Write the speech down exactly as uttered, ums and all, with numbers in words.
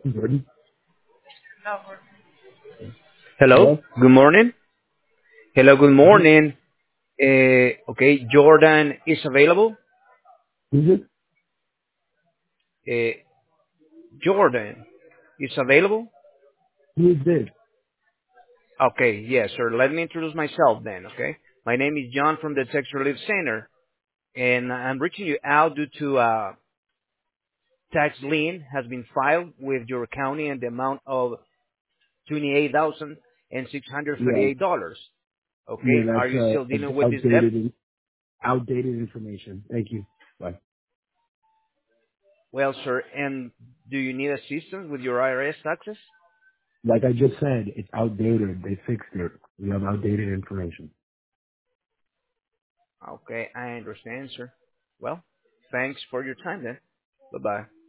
Jordan? Hello. Hello? Good morning. Hello. Good Who's morning. Uh, okay, Jordan is available. who's it? Uh, Jordan is available. Who is this? Okay, yes, sir. Let me introduce myself then. Okay, my name is John from the Tax Relief Center, and I'm reaching you out due to uh, tax lien has been filed with your county in the amount of twenty-eight thousand and six hundred Yeah. thirty-eight dollars. Yeah, Okay, are that's you still uh dealing with this debt? outdated outdated information. Thank you. Bye. Well, sir, and do you need assistance with your I R S taxes? Like I just said, it's outdated. They fixed it. We have outdated information. Okay, I understand, sir. Well, thanks for your time then. Bye-bye.